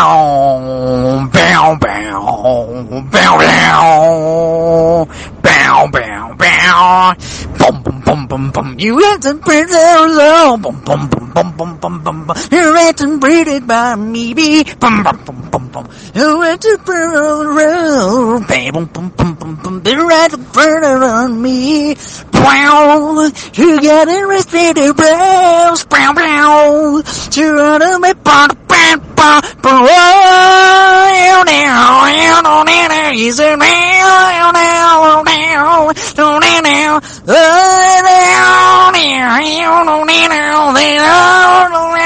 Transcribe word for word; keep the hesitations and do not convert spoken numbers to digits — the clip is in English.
bow, bow, bow, bow, bow, bow, bow, bow, bum, bum, bum, bum, bum. You had to breathe it low, bum, bum, bum, bum, bum, bum, bum, bum. You had to breathe it by me, be, bum, bum, bum, bum, bum. You had to breathe it, bum, bum, bum, bum, bum. You had to breathe it on me, brow. You got to respect the brows, brow, brow. You want to make bum, bum, bum, bum. Oh, now, now, now, is it now, now, now, now, now, oh, now, now, now, now, now, now,